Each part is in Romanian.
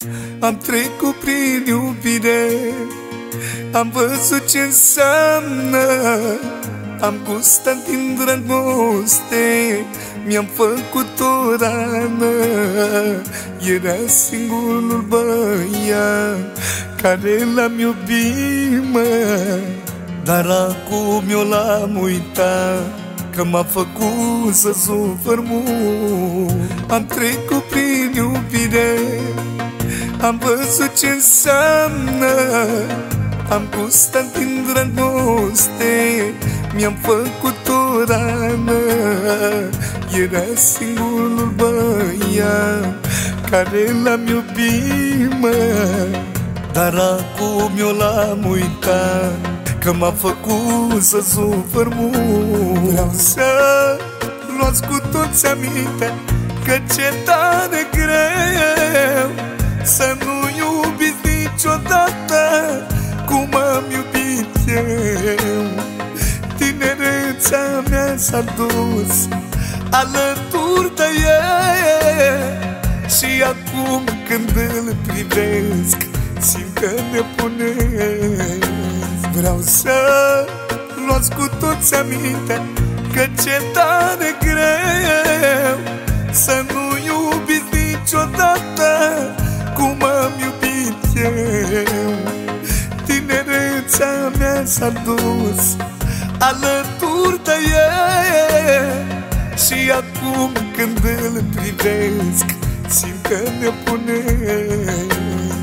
Am trecut prin iubire, am văzut ce înseamnă, am gustat din dragoste, mi-am făcut o rană. Era singurul băiat care l-am iubit, mă, dar acum eu l-am uitat, că m-a făcut să sufăr mult. Am trecut prin iubire, am văzut ce înseamnă, am gustat din dragoste, mi-am făcut o rană. Era singurul băiat care l-am iubit, mă, dar acum eu l-am uitat, că m-a făcut să sufăr mult. Vreau să luați cu toți aminte, că ce tare greu să nu iubiți niciodată cum am iubit eu. Tinerețea mea s-a dus alături de el și acum când îl privesc simt că nebunesc. Vreau să luați cu toți aminte, că ce tare greu să nu iubiți niciodată cum am iubit eu. Tinerețea mea s-a dus alături de el și acum când îl privesc simt că nebunesc.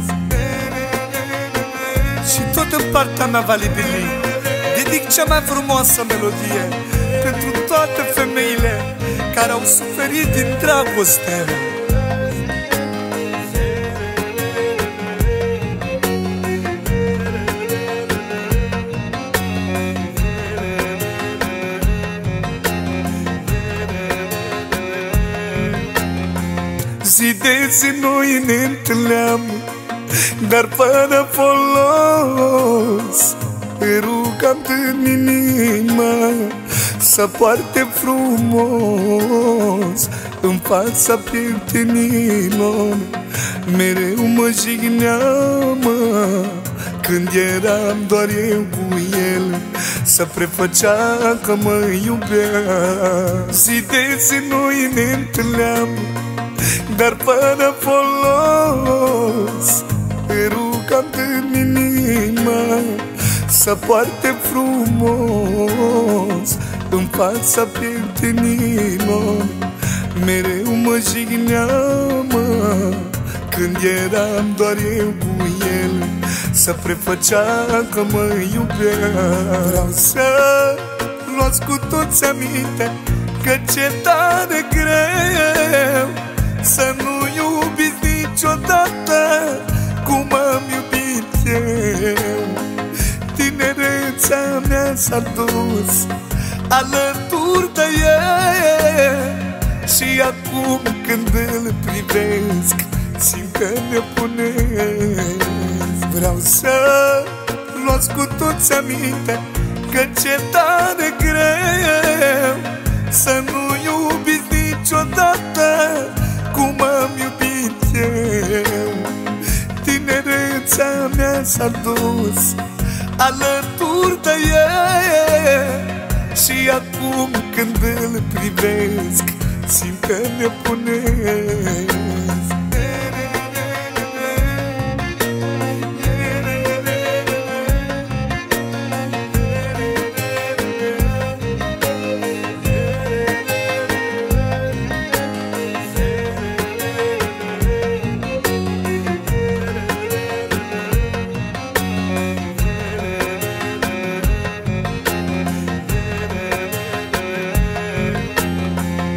Și tot în partea mea va libili, dedic cea mai frumoasă melodie pentru toate femeile care au suferit din dragoste. Zi de zi noi ne întâlneam, dar fără folos. Îi rugam din inimă să poarte frumos în fața prietenilor. Mereu mă jignea, mă, când eram doar eu cu el, să prefăcea că mă iubea. Zi de zi noi ne întâlneam, dar fără folos. Îi rugam din inimă să poarte frumos în fața prietenilor. Mereu mă jignea, mă, când eram doar eu cu el, să prefăcea că mă iubea. Vreau să luați cu toți aminte, că ce tare greu să nu iubiți niciodată cum am iubit eu. Tinerețea mea s-a dus alături de el și acum când îl privesc simt că nebunesc. Vreau să luați cu toți aminte, că ce tare greu să nu iubiți niciodată cum am iubit eu. Tinerețea mea s-a dus alături de el și acum când îl privesc simt că nebunesc.